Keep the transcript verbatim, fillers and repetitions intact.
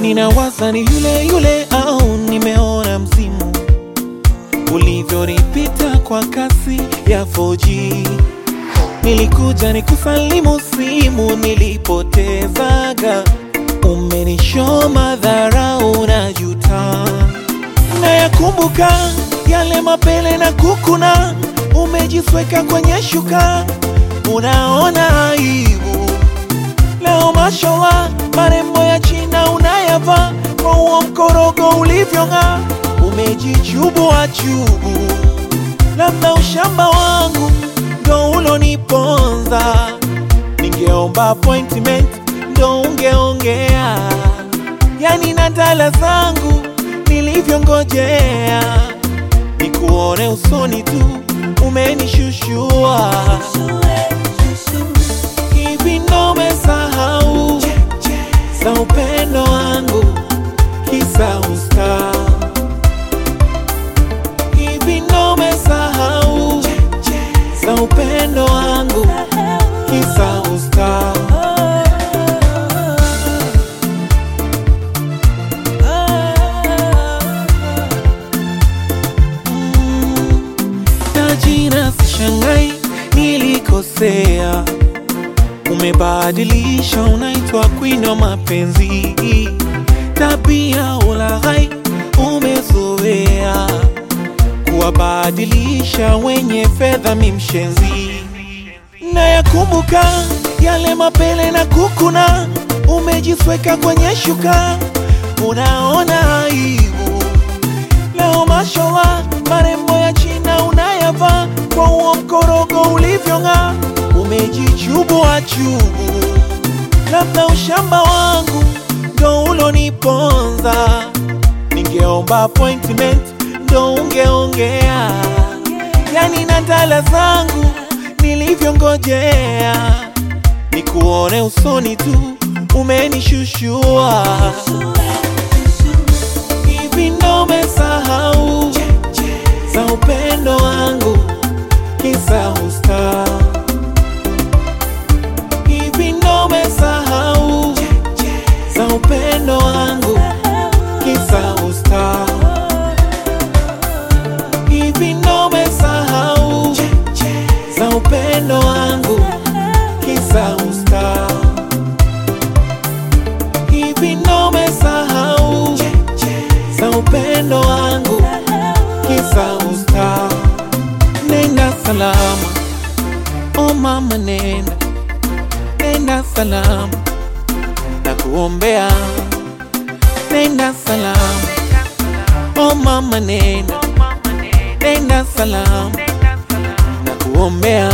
Ninawaza ni yule yule au nimeona msimu ulivyonipita kwa kasi ya four G. Nilikuja nikusalimu simu nilipotezaga, umenishow madharau na juta. Nayakumbuka yale mapele na kukuna, umejisweka kwenye shuka, unaona aibu. Leo mashallah marembo ya China unayava, kwa huo mkorogo ulivyong'aa, umejichubu achubu. Labda ushamba wangu ndo uloniponza, ningeomba appointment ndo ungeongea. Yani na dala zangu nilivyongojea, nikuone usoni tu umenishushua. Hivi ndo umesahau za upendo wangu kisa usta? Hivi ndo umesahau za upendo wangu kisa usta? Mm, tajina sishangai nilikosea, umebadilisha unaitwa queen wa mapenzi. Tabia ulaghai umezoea, kuwabadilisha wenye fedha mimshenzi. Nayakumbuka yale mapele na kukuna, umejisweka kwenye shuka, unaona aibu. Leo mashallah marembo ya China unayava, kwa huo mkorogo ulivyong'aa, umejichubu achubu. Labda ushamba wangu ndo uloniponza, ningeomba appointment ndo ungeongea. Yani na dala zangu nilivyongojea, nikuone usoni tu umenishushua. Hivi ndo umesahau za upendo wangu kisa usta? Hivi ndo umesahau za upendo wangu kisa usta? Hivi ndo umesahau za upendo wangu kisa usta? Hivi ndo umesahau za upendo wangu kisa usta? Nenda salama, oh mama nenda, nenda salama, nakuombea. Nenda salama, oh mama nenda, nenda salama, nakuombea.